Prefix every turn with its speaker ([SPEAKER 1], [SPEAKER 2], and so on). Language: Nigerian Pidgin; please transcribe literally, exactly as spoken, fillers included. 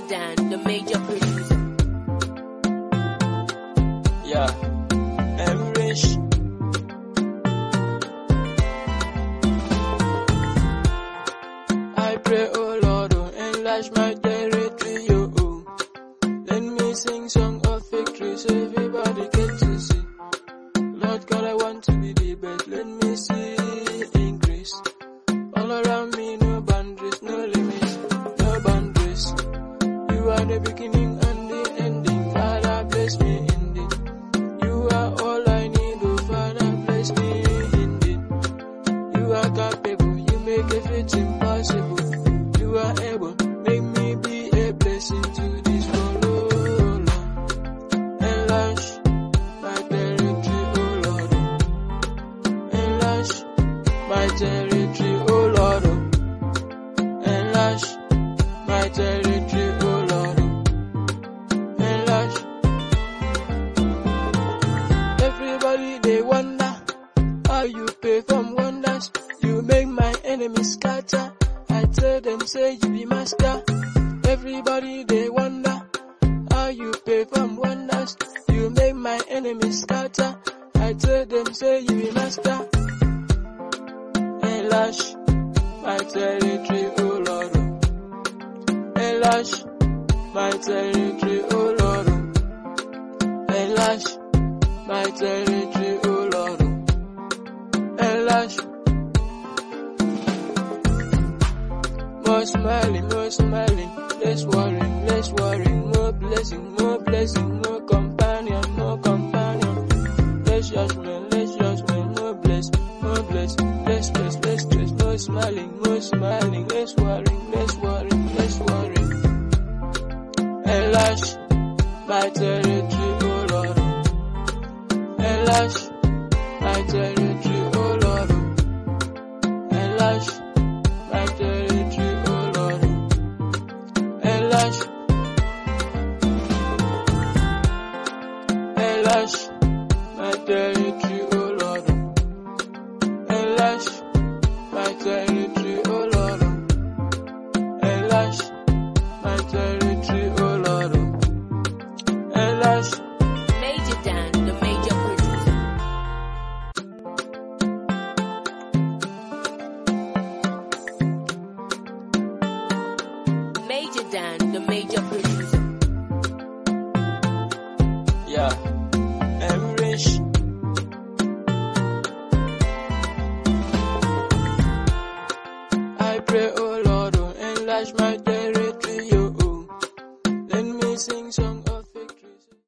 [SPEAKER 1] Dan, the major producer.
[SPEAKER 2] Yeah, I'm rich. I pray, oh Lord, oh, enlarge my territory, oh, oh. Let me sing song of victory so everybody get to see. Lord God, I want to be the best. Let me see increase. All around me, no boundaries, no limits, no boundaries. You are the beginning and the ending. Father, bless me indeed. You are all I need, oh Father, bless me indeed. You are capable, you make everything possible. You are able, make me be a blessing to this world, oh Lord. Enlarge my territory, oh Lord. Enlarge my territory, oh Lord. Enlarge my territory, oh Lord. Enlarge. Everybody they wonder how you perform wonders. You make my enemies scatter. I tell them say you be master. Everybody they wonder how you perform wonders. You make my enemies scatter. I tell them say you be master. Enlarge my territory, oh Lord. Enlarge my territory, oh Lord. Enlarge my territory, oh Lord. Enlarge. More smiling, more smiling, less worrying, less worrying, more blessing, more blessing, more companion, more companion, less judgment, less judgment, more bless, more bless, less stress, less stress, more smiling, more smiling, less worrying, less worrying, less worrying. Enlarge my territory, oh Lord. Enlarge my territory, oh Lord. Enlarge my territory, oh Lord. Enlarge. Enlarge my territory, oh Lord. Enlarge my territory, oh Lord. Enlarge my territory, oh Lord. Enlarge.
[SPEAKER 1] Major Dan, the major producer. Major Dan, the major producer.
[SPEAKER 2] Yeah, I'm rich. I pray, oh Lord, oh, enlarge my territory, oh, oh. Let me sing song of